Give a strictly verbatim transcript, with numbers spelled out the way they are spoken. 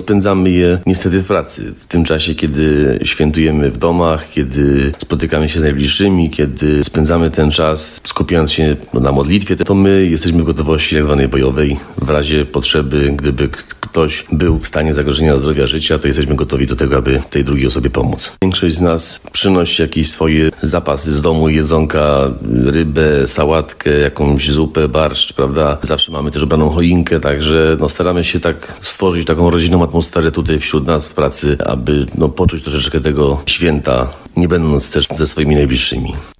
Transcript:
spędzamy je niestety w pracy. W tym czasie, kiedy świętujemy w domach, kiedy spotykamy się z najbliższymi, kiedy spędzamy ten czas skupiając się na modlitwie, to my jesteśmy w gotowości tak zwanej bojowej. W razie potrzeby, gdyby ktoś był w stanie zagrożenia zdrowia życia, to jesteśmy gotowi do tego, aby tej drugiej osobie pomóc. Większość z nas przynosi jakieś swoje zapasy z domu, jedzonka, rybę, sałatkę, jakąś zupę, barszcz, prawda? Zawsze mamy też obraną choinkę, także no, staramy się tak stworzyć taką rodzinną atmosferę tutaj wśród nas w pracy, aby no, poczuć troszeczkę tego święta, nie będąc też ze swoimi najbliższymi.